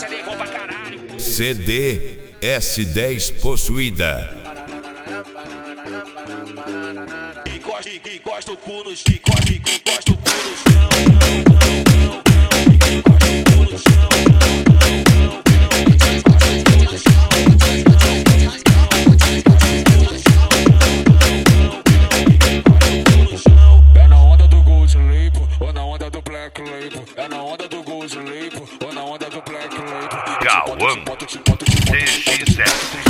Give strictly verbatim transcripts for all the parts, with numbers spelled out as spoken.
Isso é bom pra caralho. C D S dez possuída. Encosta, encosta o cu no chão, encosta, encosta o cu no chão, não, não, não, não, encosta o cu no chão, não, não, não, é na onda do Gold Label ou na onda do Black Label, é na onda do Gold Label ou na onda do Black Label. Cauã D X S.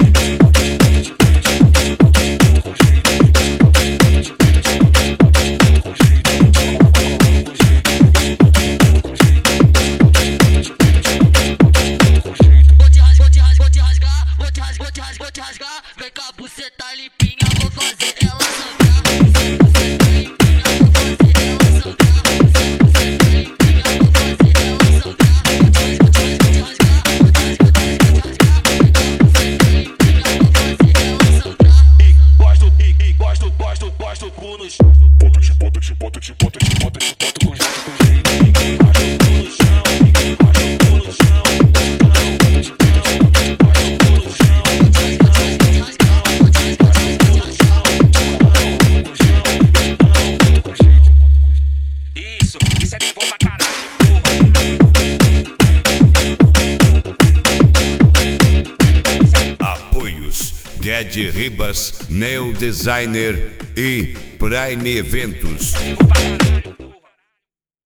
Vou te rasgar, vem cá, buceta limpinha, vou fazer ela sangrar. Buceta limpinha, vou fazer ela sangrar. Buceta limpinha, vou fazer ela sangrar. Vou te rasgar, vou te rasgar, vou te rasgar, vem cá, buceta limpinha, vou fazer ela sangrar. Gosto, gosto, gosto, gosto, cu nos. Bota, te bota, te bota, te bota, te bota, te bota com jeito, com jeito. Encosta o cu no chão, encosta o cu no chão. Ged Ribas, Neo Designer e Prime Eventos.